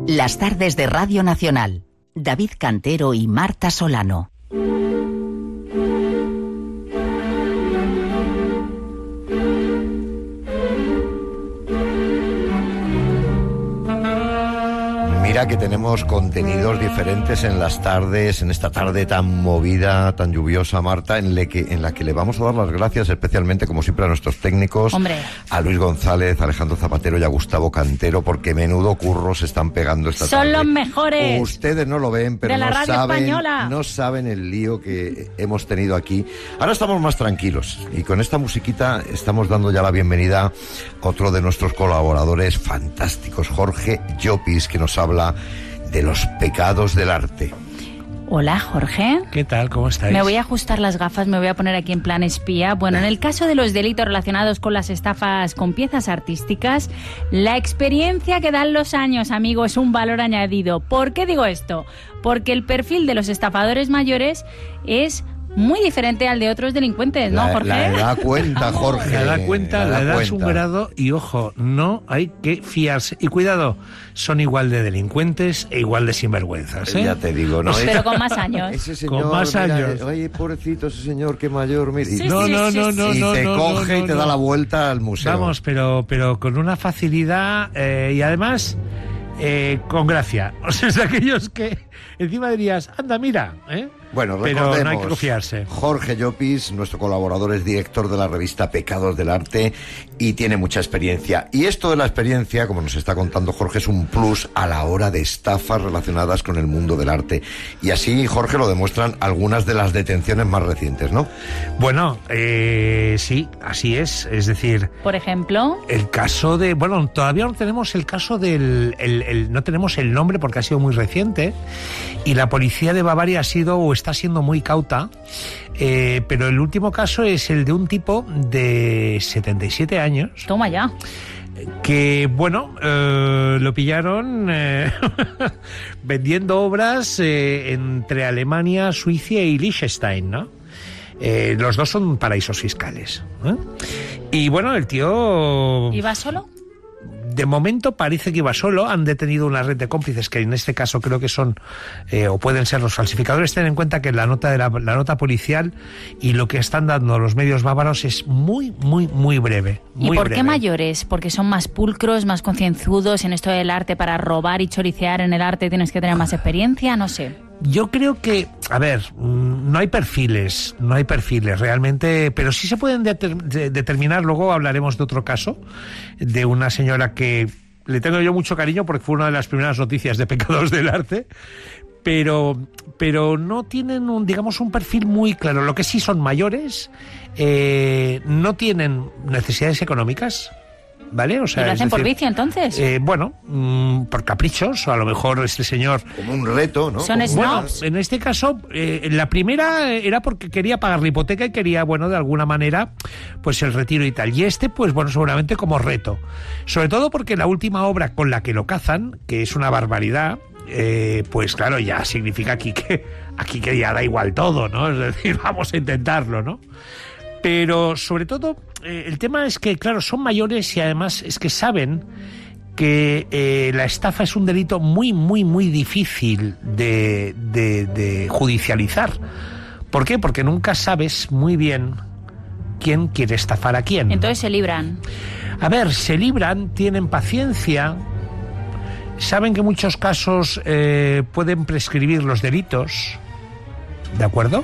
Las tardes de Radio Nacional. David Cantero y Marta Solano. Mira que tenemos contenidos diferentes en las tardes, en esta tarde tan movida, tan lluviosa, Marta, en la que le vamos a dar las gracias especialmente, como siempre, a nuestros técnicos, a Luis González, a Alejandro Zapatero y a Gustavo Cantero, porque menudo curro se están pegando esta tarde. Son los mejores. Ustedes no lo ven, pero no saben el lío que hemos tenido aquí. Ahora estamos más tranquilos y con esta musiquita estamos dando ya la bienvenida a otro de nuestros colaboradores fantásticos, Jorge Llopis, que nos habla de los pecados del arte. Hola, Jorge. ¿Qué tal? ¿Cómo estáis? Me voy a ajustar las gafas, me voy a poner aquí en plan espía. Bueno, en el caso de los delitos relacionados con las estafas con piezas artísticas, la experiencia que dan los años, amigo, es un valor añadido. ¿Por qué digo esto? Porque el perfil de los estafadores mayores es muy diferente al de otros delincuentes, ¿no, Jorge? La edad cuenta, Jorge. La edad es un grado y, ojo, no hay que fiarse. Y cuidado, son igual de delincuentes e igual de sinvergüenzas, ¿eh? Ya te digo, ¿no? Pero con más años. Ese señor, con más años. Oye, pobrecito ese señor, qué mayor, mira. Sí, No, te coge y te da la vuelta al museo. Vamos, pero con una facilidad y además con gracia. O sea, es aquellos que encima dirías, anda, mira, ¿eh? Bueno, pero recordemos, no hay que confiarse. Jorge Llopis, nuestro colaborador, es director de la revista Pecados del Arte y tiene mucha experiencia. Y esto de la experiencia, como nos está contando Jorge, es un plus a la hora de estafas relacionadas con el mundo del arte. Y así, Jorge, lo demuestran algunas de las detenciones más recientes, ¿no? Bueno, sí, así es. Es decir, por ejemplo, el caso de... Bueno, todavía no tenemos el caso del... no tenemos el nombre porque ha sido muy reciente y la policía de Bavaria ha sido o está siendo muy cauta, pero el último caso es el de un tipo de 77 años. Toma ya. Que, bueno, lo pillaron vendiendo obras entre Alemania, Suiza y Liechtenstein, ¿no? Los dos son paraísos fiscales, ¿eh? Y, bueno, el tío... ¿Iba solo? De momento parece que iba solo. Han detenido una red de cómplices que en este caso creo que son o pueden ser los falsificadores. Ten en cuenta que la nota policial y lo que están dando los medios bávaros es muy breve. ¿Y por qué mayores? ¿Porque son más pulcros, más concienzudos en esto del arte? Para robar y choricear en el arte tienes que tener más experiencia, no sé. Yo creo que, a ver, no hay perfiles realmente, pero sí se pueden determinar. Luego hablaremos de otro caso, de una señora que le tengo yo mucho cariño porque fue una de las primeras noticias de Pecados del Arte, pero no tienen un perfil muy claro. Lo que sí son mayores, no tienen necesidades económicas, ¿vale? O sea, ¿y lo hacen por vicio, entonces? Bueno, por caprichos, o a lo mejor este señor... Como un reto, ¿no? ¿Son snobs? Bueno, en este caso, la primera era porque quería pagar la hipoteca y quería, bueno, de alguna manera, pues el retiro y tal. Y este, pues bueno, seguramente como reto. Sobre todo porque la última obra con la que lo cazan, que es una barbaridad, pues claro, ya significa aquí que ya da igual todo, ¿no? Es decir, vamos a intentarlo, ¿no? Pero sobre todo el tema es que, claro, son mayores y además es que saben que la estafa es un delito muy difícil de judicializar. ¿Por qué? Porque nunca sabes muy bien quién quiere estafar a quién. Entonces se libran. A ver, se libran, tienen paciencia, saben que en muchos casos pueden prescribir los delitos, ¿de acuerdo?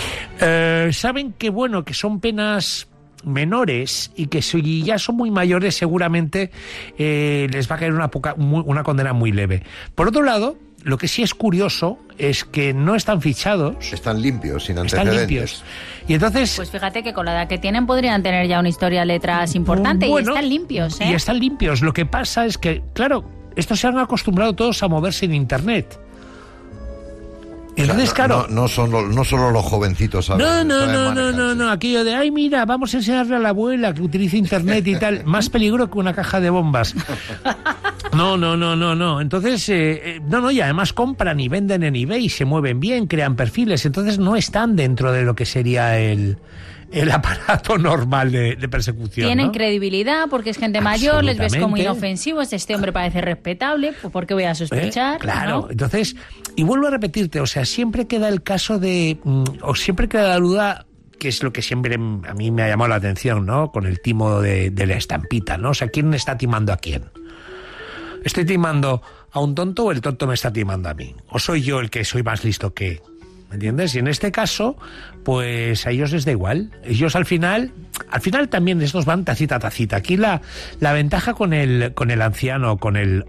Saben que, bueno, que son penas menores y que si ya son muy mayores seguramente les va a caer una condena muy leve. Por otro lado, lo que sí es curioso es que no están fichados. Están limpios, sin antecedentes. Están limpios. Y entonces... Pues fíjate que con la edad que tienen podrían tener ya una historia de letras importante, bueno, y están limpios, ¿eh? Y están limpios. Lo que pasa es que, claro, estos se han acostumbrado todos a moverse en Internet. Entonces, claro, no solo los jovencitos saben. No, aquello de, ay, mira, vamos a enseñarle a la abuela que utilice Internet y tal, más peligro que una caja de bombas. No. Entonces, y además compran y venden en eBay, se mueven bien, crean perfiles, entonces no están dentro de lo que sería el el aparato normal de persecución. Tienen ¿no? credibilidad porque es gente mayor, les ves como inofensivos, este hombre parece respetable, pues ¿por qué voy a sospechar? Claro, ¿no? Entonces, y vuelvo a repetirte, o sea, siempre queda el caso de, o siempre queda la duda, que es lo que siempre a mí me ha llamado la atención, ¿no? Con el timo de la estampita, ¿no? O sea, ¿quién está timando a quién? ¿Estoy timando a un tonto o el tonto me está timando a mí? ¿O soy yo el que soy más listo que...? ¿Me entiendes? Y en este caso, pues a ellos les da igual. Ellos al final también estos van tacita a tacita. Aquí la ventaja con el anciano o con el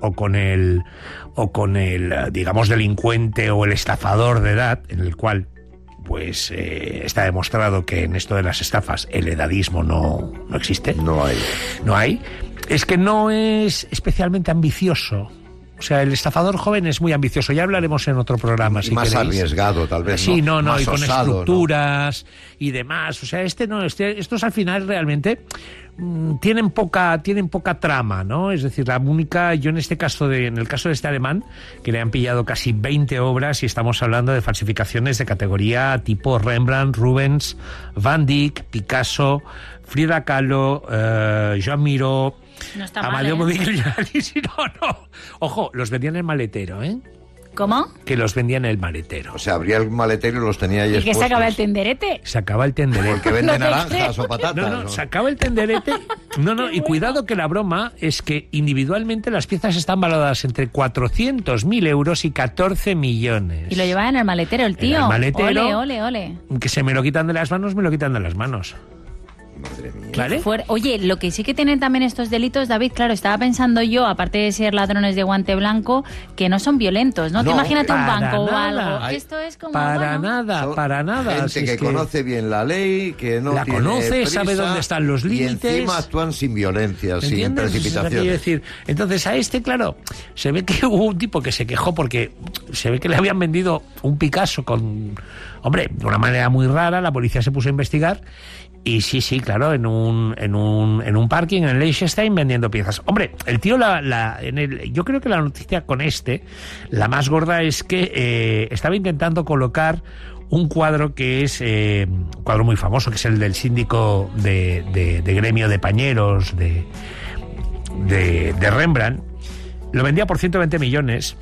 digamos delincuente o el estafador de edad, en el cual pues está demostrado que en esto de las estafas el edadismo no existe. No hay. Es que no es especialmente ambicioso. O sea, el estafador joven es muy ambicioso. Ya hablaremos en otro programa, si más queréis. Arriesgado, tal vez. Sí, no, más y con osado, estructuras, ¿no? Y demás. O sea, estos al final realmente tienen poca trama, ¿no? Es decir, la única, yo en este caso en el caso de este alemán, que le han pillado casi 20 obras y estamos hablando de falsificaciones de categoría tipo Rembrandt, Rubens, Van Dyck, Picasso, Frida Kahlo, Joan Miró, no está Amadeo mal, Modigliani, no. Ojo, los vendían en el maletero, ¿eh? ¿Cómo? Que los vendían en el maletero. O sea, abría el maletero y los tenía ahí expuestos. ¿Y que se acaba el tenderete? Se acaba el tenderete. Porque vende naranjas o patatas. No, se acaba el tenderete. No, y cuidado que la broma es que individualmente las piezas están valoradas entre 400.000 euros y 14 millones. Y lo llevaba en el maletero el tío. En el maletero. Ole. Que se me lo quitan de las manos, me lo quitan de las manos. Madre mía. ¿Vale? Oye, lo que sí que tienen también estos delitos, David, claro, estaba pensando yo, aparte de ser ladrones de guante blanco, que no son violentos, ¿no? Tú imagínate un banco o algo. Esto es como... Para nada. Gente que conoce bien la ley, que no la tiene conoce, prisa, sabe dónde están los límites. Y encima actúan sin violencia, sin precipitación. Decir, entonces a este, claro, se ve que hubo un tipo que se quejó porque se ve que le habían vendido un Picasso con... Hombre, de una manera muy rara, la policía se puso a investigar. Y sí, claro, en un parking en Liechtenstein vendiendo piezas. Hombre, el tío yo creo que la noticia con la más gorda es que estaba intentando colocar un cuadro que es un cuadro muy famoso, que es el del síndico de gremio de pañeros de Rembrandt. Lo vendía por 120 millones.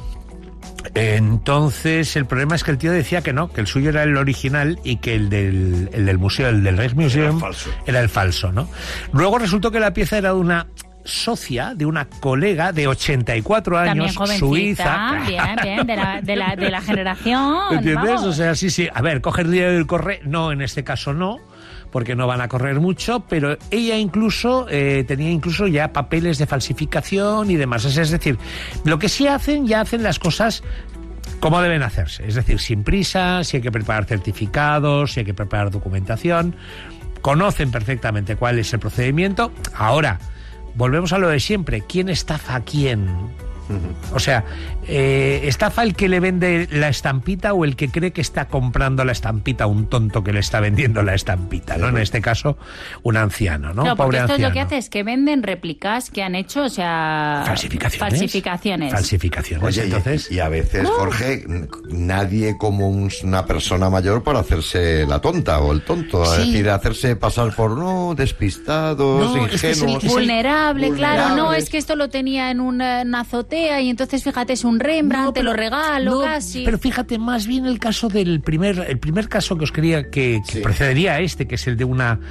Entonces el problema es que el tío decía que no, que el suyo era el original y que el del museo, el del Rijksmuseum, era el falso, ¿no? Luego resultó que la pieza era de una socia, de una colega de 84 años, suiza. Bien, de la generación. ¿Entiendes? Vamos. O sea, sí. A ver, coger el dinero del correo, no, en este caso no, porque no van a correr mucho, pero ella incluso tenía incluso ya papeles de falsificación y demás. Es decir, lo que sí hacen, ya hacen las cosas como deben hacerse. Es decir, sin prisa, si hay que preparar certificados, si hay que preparar documentación. Conocen perfectamente cuál es el procedimiento. Ahora, volvemos a lo de siempre. ¿Quién estafa a quién? O sea, ¿estafa el que le vende la estampita o el que cree que está comprando la estampita a un tonto que le está vendiendo la estampita, ¿no? En este caso, un anciano, ¿no? Claro, porque pobre esto anciano. es lo que hace, es que venden réplicas que han hecho, o sea... Falsificaciones. Oye, entonces... y a veces, Jorge, nadie como una persona mayor para hacerse la tonta o el tonto. Sí. Es decir, hacerse pasar por, despistados, ingenuos. Vulnerable, claro. No, es que esto lo tenía en una azotea y entonces, fíjate, es un Rembrandt, te lo regalo, casi. Pero fíjate, más bien el caso del primer caso que os quería que precedería a este, que es el de una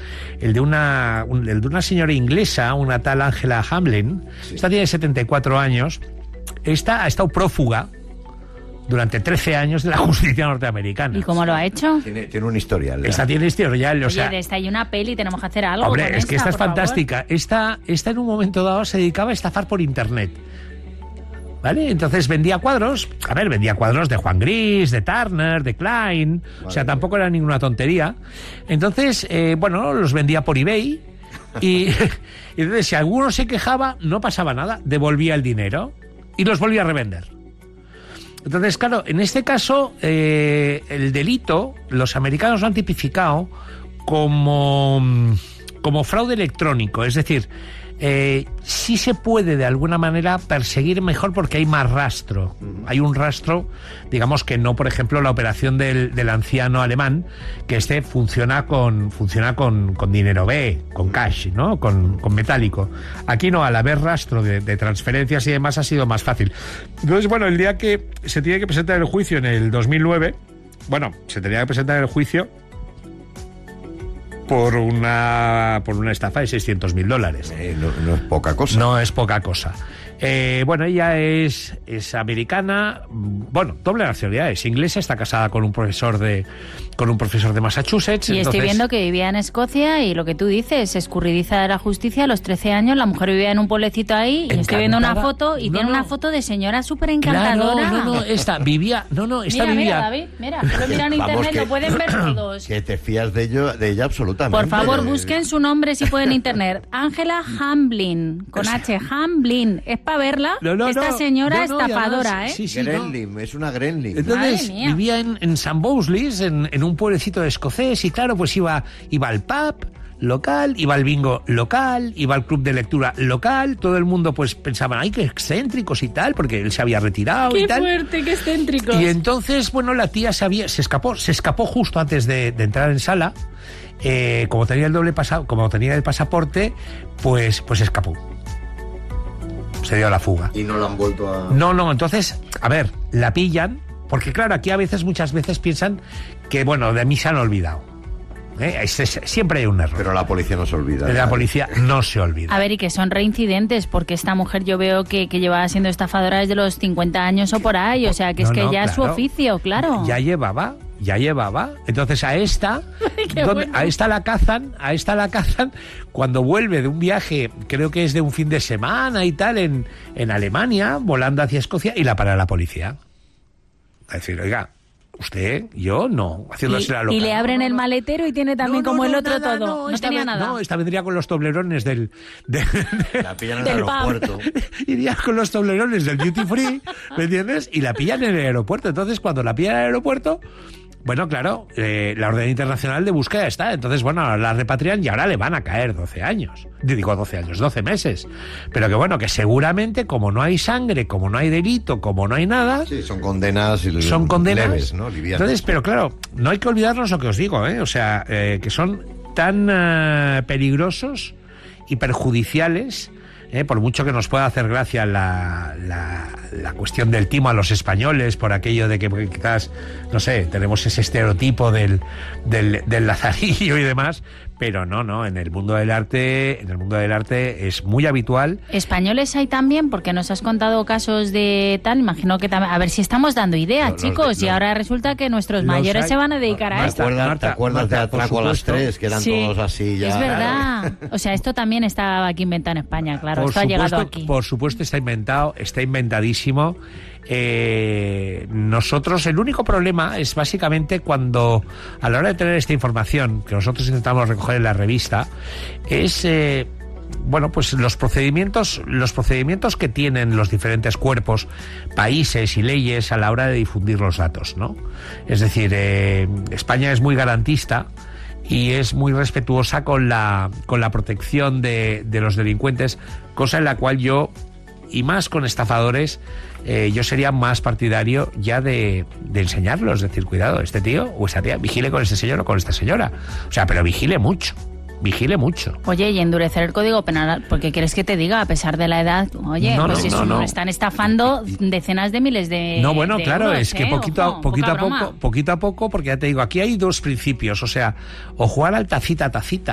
señora inglesa, una tal Angela Hamlin. Sí. Esta tiene 74 años. Esta ha estado prófuga durante 13 años de la justicia norteamericana. ¿Y cómo lo ha hecho? Tiene un historial. Esta tiene historial, o sea... de esta hay una peli, tenemos que hacer algo. Hombre, con es que esta es fantástica. Favor. Esta en un momento dado se dedicaba a estafar por internet. ¿Vale? Entonces vendía cuadros de Juan Gris, de Turner, de Klein, o sea, tampoco era ninguna tontería. Entonces, los vendía por eBay y entonces si alguno se quejaba, no pasaba nada, devolvía el dinero y los volvía a revender. Entonces, claro, en este caso, el delito, los americanos lo han tipificado como fraude electrónico, es decir, sí se puede de alguna manera perseguir mejor porque hay más rastro. Hay un rastro, digamos que no, por ejemplo, la operación del anciano alemán, que funciona con dinero B, con cash, ¿no? Con metálico. Aquí no, al haber rastro de transferencias y demás ha sido más fácil. Entonces, bueno, el día que se tiene que presentar el juicio en el 2009, se tenía que presentar el juicio por una estafa de $600.000. No es poca cosa. No es poca cosa. Ella es americana, doble nacionalidad, es inglesa, está casada con un profesor de Massachusetts. Y estoy viendo que vivía en Escocia y lo que tú dices, escurridiza de la justicia, a los 13 años la mujer vivía en un pueblecito ahí. Y estoy viendo una foto y tiene una foto de señora súper encantadora. Vivía. Mira, David, solo mira en internet, lo pueden ver todos. Que te fías de ella absolutamente. Por favor, busquen su nombre si pueden en internet. Angela Hamblin, con H, Hamblin. Es para verla, esta señora estafadora, ¿eh? Sí, Gremlin, es una Gremlin. Entonces vivía en St. Bowlesley, en un pueblecito escocés, y claro, pues iba al pub local, iba al bingo local, iba al club de lectura local, todo el mundo pues pensaba, ay, qué excéntricos y tal, porque él se había retirado y tal. ¡Qué fuerte, qué excéntricos! Y entonces, la tía se escapó justo antes de entrar en sala. Como tenía el pasaporte, pues escapó. Se dio a la fuga. Y no la han vuelto a... No, entonces, a ver, la pillan, porque claro, aquí muchas veces piensan que, de mí se han olvidado. Siempre hay un error. Pero la policía no se olvida. La policía no se olvida. A ver, y que son reincidentes, porque esta mujer yo veo que llevaba siendo estafadora desde los 50 años o por ahí, o sea, que es que ya es su oficio, claro. Ya llevaba. Entonces a esta la cazan cuando vuelve de un viaje, creo que es de un fin de semana y tal, en Alemania, volando hacia Escocia, y la para la policía. A decir, oiga, usted, yo no, haciéndose la loca. Y le abren el maletero y tiene también el otro nada, todo. No tenía nada. No, esta vendría con los toblerones la pillan en el aeropuerto. Iría con los toblerones del duty free, ¿me entiendes? Y la pillan en el aeropuerto. Entonces, cuando la pillan en el aeropuerto, claro, la orden internacional de búsqueda está. Entonces, la repatrian y ahora le van a caer 12 años. Digo 12 años, 12 meses. Pero que seguramente, como no hay sangre, como no hay delito, como no hay nada... Sí, son condenas leves, ¿no? Livianas. Entonces, pero claro, no hay que olvidarnos lo que os digo, ¿eh? O sea, que son tan peligrosos y perjudiciales... por mucho que nos pueda hacer gracia la cuestión del timo a los españoles, por aquello de que quizás, no sé, tenemos ese estereotipo del lazarillo y demás, pero no, en el mundo del arte es muy habitual. ¿Españoles hay también? Porque nos has contado casos de tal, imagino que también, a ver si estamos dando ideas, chicos, y ahora resulta que nuestros mayores se van a dedicar a esto. ¿Te acuerdas de Atraco a las 3, que eran todos así ya? Es verdad. O sea, esto también está aquí inventado en España, claro, esto ha llegado aquí. Por supuesto está inventadísimo. Nosotros, el único problema es básicamente cuando, a la hora de tener esta información que nosotros intentamos recoger en la revista, es pues los procedimientos que tienen los diferentes cuerpos, países y leyes a la hora de difundir los datos, ¿no? Es decir, España es muy garantista y es muy respetuosa con la protección de los delincuentes, cosa en la cual yo, y más con estafadores, yo sería más partidario ya de enseñarlos, es decir, cuidado, este tío o esta tía, vigile con este señor o con esta señora. O sea, pero vigile mucho. Oye, y endurecer el Código Penal, porque quieres que te diga, a pesar de la edad, están estafando decenas de miles de claro, euros, es que poquito a poco, porque ya te digo, aquí hay dos principios, o sea, o jugar al tacita,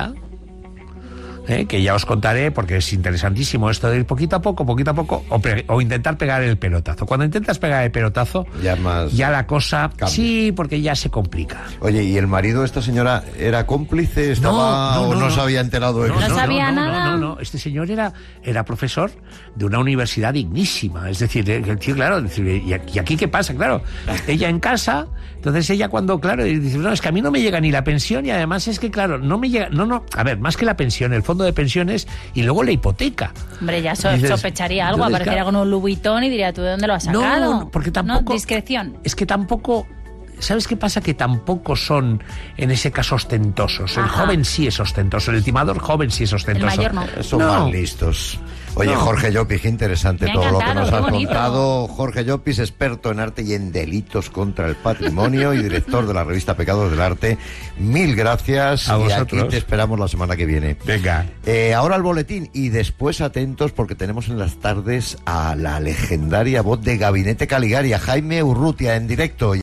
que ya os contaré, porque es interesantísimo esto de ir poquito a poco, o intentar pegar el pelotazo. Cuando intentas pegar el pelotazo, ya la cosa cambia. Sí, porque ya se complica. Oye, ¿y el marido de esta señora era cómplice? ¿No se había enterado de eso? No sabía nada. No, este señor era profesor de una universidad dignísima, es decir, claro, ¿y aquí qué pasa? Claro, ella en casa, entonces ella cuando, claro, dice, no, es que a mí no me llega ni la pensión, y además es que, claro, no me llega, a ver, más que la pensión, el fondo de pensiones y luego la hipoteca. Hombre, ya sospecharía algo, aparecería con un Louis Vuitton y diría, ¿tú de dónde lo has sacado? No, porque tampoco... Discreción. Es que tampoco ¿sabes qué pasa? Que tampoco son, en ese caso, ostentosos. El joven sí es ostentoso, el timador joven sí es ostentoso. El mayor no. Son más listos. Oye, Jorge Llopis, qué interesante todo lo que nos has contado. Jorge Llopis, experto en arte y en delitos contra el patrimonio y director de la revista Pecados del Arte. Mil gracias. A y vosotros. aquí te esperamos la semana que viene. Venga. Ahora el boletín y después atentos porque tenemos en las tardes a la legendaria voz de Gabinete Caligari, a Jaime Urrutia en directo.